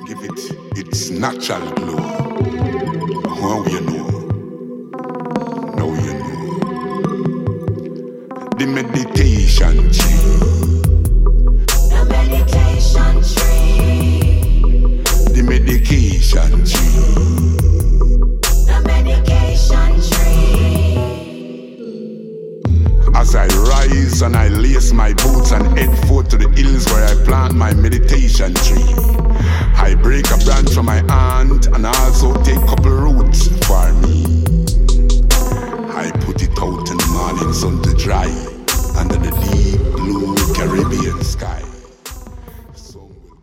Give it its natural glow. How you know? Now you know. The meditation tree. The meditation tree. The medication tree. The medication tree. As I rise and I lace my boots and head forth to the hills where I plant my meditation tree. I break a branch from my hand and also take a couple